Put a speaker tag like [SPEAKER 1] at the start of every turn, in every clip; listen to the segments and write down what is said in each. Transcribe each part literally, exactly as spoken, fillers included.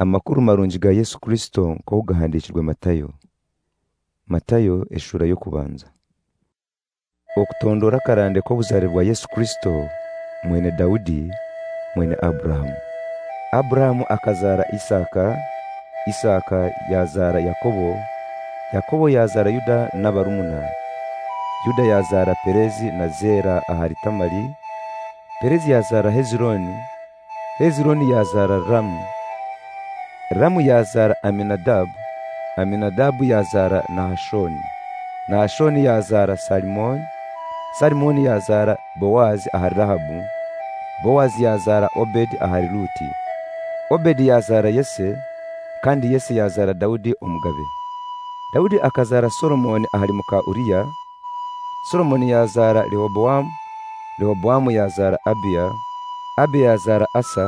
[SPEAKER 1] Amakuru marungi ga Yesu Kristo ko gahandikirwe Matayo. Matayo eshura yo kubanza. Okutondora karande ko buzaribwa Yesu Kristo mwene Daudi mwene Abrahamu. Abrahamu akazara Isaka, Isaka yazara Yakobo, Yakobo yazara Yuda n'abarumuna. Yuda yazara Perezi na Zera ahari Tamari, Perezi yazara Hezironi, Hezironi yazara Ramu, Ramu yazara Aminadabu, Aminadabu yazara Nahashoni, Nahashoni yazara Salimoni, Salimoni yazara Bowazi ahari Rahabu, Bowazi yazara Obedi ahari Ruti, Obedi yazara Yese, kandi Yese yazara Daudi umugabe. Daudi akazara Solomoni ahari muka Uriya, Solomoni yazara Rehobowamu, Rehobowamu yazara Abiya, Abiya yazara Asa,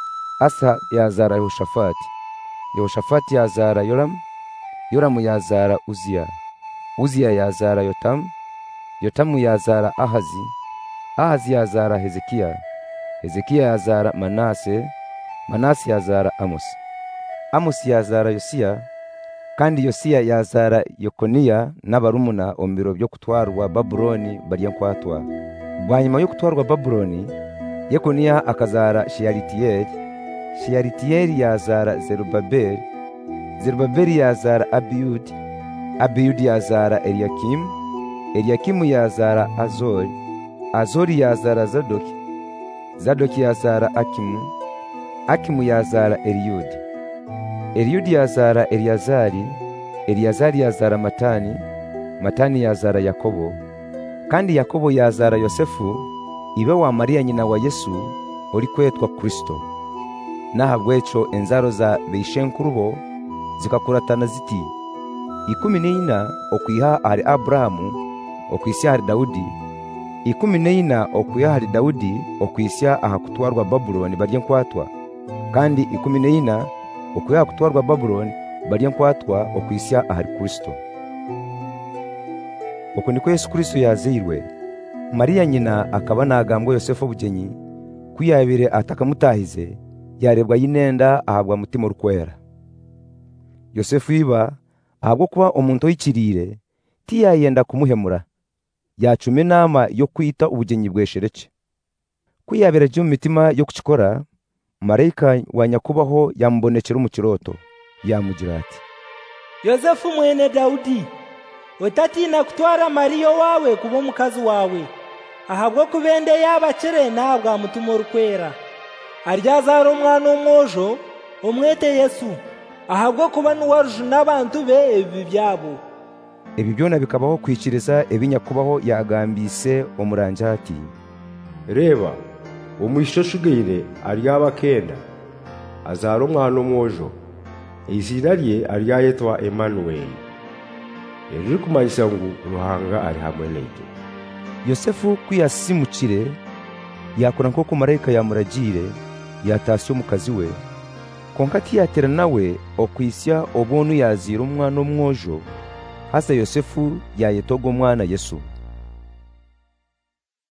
[SPEAKER 1] Asa yazara Yehoshafati, Yehoshafati yazara Yoramu, Yoramu yazara Uziya, Uziya yazara Yotamu, Yotamu yazara Ahazi, Ahazi yazara Hezekiya, Hezekiya yazara Manase, Manase yazara Amosi, Amosi yazara Yosiya, kandi Yosiya yazara Yekoniya n'abarumuna ombiro byo kutwarwa Babuloni bariye kwatwa. Bwanyuma yo kutwarwa Babuloni, Yekoniya akazara Shealitieli, Shealitieli yazara Zerubabeli, Zerubabeli yazara Abiyudi, Abiyudi yazara Eliakim, Eliakimu yazara Azori, Azori yazara Zadoki, Zadoki yazara Akimu, Akimu yazara Eliyudi, Eliyudi yazara Eliyazari, Eliyazari yazara Matani, Matani yazara Yakobo, kandi Yakobo yazara Yosefu, ibe wa Maria nyina wa Yesu uri kwetwa Kristo. Nahabweco enzaro za Beishenkurubo zikakuratana ziti ikumi n'ina okwiha hari Abrahamu, okwisya hari Daudi, ikumi n'ina okwiha hari Daudi, okwisya aha kutwarwa Babuloni barye kwatwa, kandi ikumi n'ina okwiha kutwarwa Babuloni barye kwatwa okwisya ahari Kristo. Uko niko Yesu Kristo yazirwe. Maria nyina akaba nagambwe Yosefu obugenyi kuyabire atakamutahize, yarebwa yinenda ahabwa mutima rukwera. Yosefu iba ahabwo kuba omuntu oyikirire tiyayenda kumuhemura, yacume nama yo kwita ubugenyi bweshereke. Kuyabira jyo mitima yo kukikora, marayika wa Nyakubaho yambonekera mu kiroto, yamugira ati:
[SPEAKER 2] Yosefu mwene Daudi, utatina kutwara Mariya wawe kuba mukazi wawe, ahabwo kubende yabakire nabwa mutima urukwera. Aryazara umwana w'umwojo umwete Yesu, ahabwo kuba nuwaruje n'abantu be ebi byabo.
[SPEAKER 1] Ebi byona bikabaho kwikiriza ebinyakubaho yagambise omuranja ati:
[SPEAKER 3] Reba, umwishashugire aryaba kenda, azara umwana w'umwojo, izina rye aryayetwa Emmanuel. Eri kumanyisa ngu Ruhanga ari hamwe naye.
[SPEAKER 1] Yosefu kwiyasimukire yakora nko marayika yamuragire, yatasyo mukazi we, konka tiyatera nawe okwisya obonu yazira umwana w'umwojo, hasa Yosefu yayetoga umwana Yesu.